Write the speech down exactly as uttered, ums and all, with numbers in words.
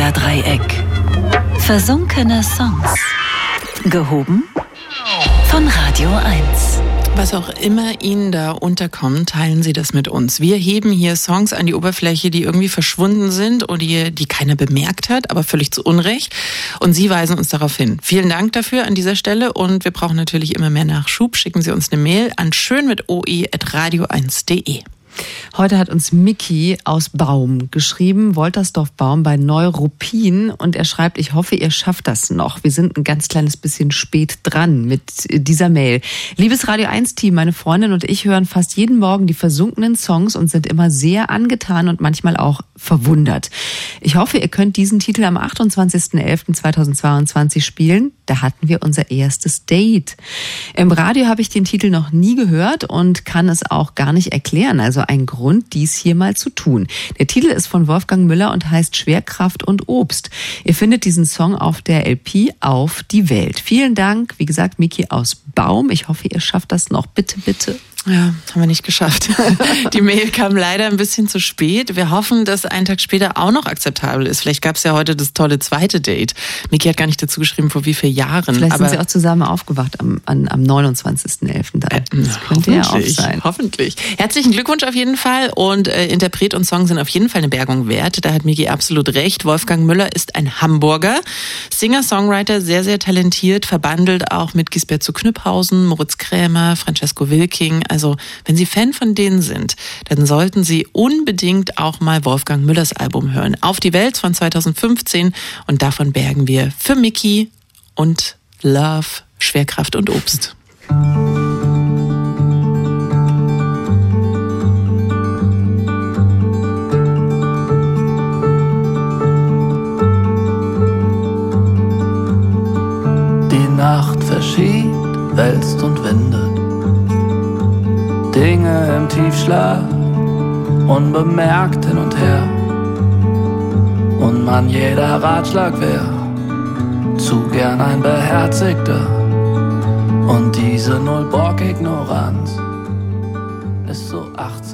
Bermuda-Dreieck. Versunkene Songs. Gehoben von Radio eins. Was auch immer Ihnen da unterkommt, teilen Sie das mit uns. Wir heben hier Songs an die Oberfläche, die irgendwie verschwunden sind oder die, die keiner bemerkt hat, aber völlig zu Unrecht. Und Sie weisen uns darauf hin. Vielen Dank dafür an dieser Stelle und wir brauchen natürlich immer mehr Nachschub. Schicken Sie uns eine Mail an schön mit oe at radio eins punkt de. Heute hat uns Micky aus Baum geschrieben, Woltersdorf Baum bei Neuruppin, und er schreibt, ich hoffe, ihr schafft das noch. Wir sind ein ganz kleines bisschen spät dran mit dieser Mail. Liebes Radio eins Team, meine Freundin und ich hören fast jeden Morgen die versunkenen Songs und sind immer sehr angetan und manchmal auch verwundert. Ich hoffe, ihr könnt diesen Titel am achtundzwanzigsten elften zweitausendzweiundzwanzig spielen. Da hatten wir unser erstes Date. Im Radio habe ich den Titel noch nie gehört und kann es auch gar nicht erklären. Also ein Grund, dies hier mal zu tun. Der Titel ist von Wolfgang Müller und heißt Schwerkraft und Obst. Ihr findet diesen Song auf der L P Auf die Welt. Vielen Dank, wie gesagt, Micky aus Baum. Ich hoffe, ihr schafft das noch. Bitte, bitte. Ja, haben wir nicht geschafft. Die Mail kam leider ein bisschen zu spät. Wir hoffen, dass ein Tag später auch noch akzeptabel ist. Vielleicht gab es ja heute das tolle zweite Date. Micky hat gar nicht dazu geschrieben, vor wie vielen Jahren. Vielleicht aber sind sie auch zusammen aufgewacht am, am, am neunundzwanzigsten elften Das äh, könnte ja auch sein. Hoffentlich. Herzlichen Glückwunsch auf jeden Fall. Und äh, Interpret und Song sind auf jeden Fall eine Bergung wert. Da hat Micky absolut recht. Wolfgang Müller ist ein Hamburger. Singer-Songwriter, sehr, sehr talentiert. Verbandelt auch mit Gisbert zu Knüpphausen, Moritz Krämer, Francesco Wilking. Also wenn Sie Fan von denen sind, dann sollten Sie unbedingt auch mal Wolfgang Müllers Album hören. Auf die Welt von zweitausendfünfzehn, und davon bergen wir für Micky und Love, Schwerkraft und Obst. Die Nacht verschiebt, wälzt und windet, Dinge im Tiefschlaf, unbemerkt hin und her. Und man jeder Ratschlag wär zu gern ein beherzigter. Und diese Null-Bock-Ignoranz ist so achtsam.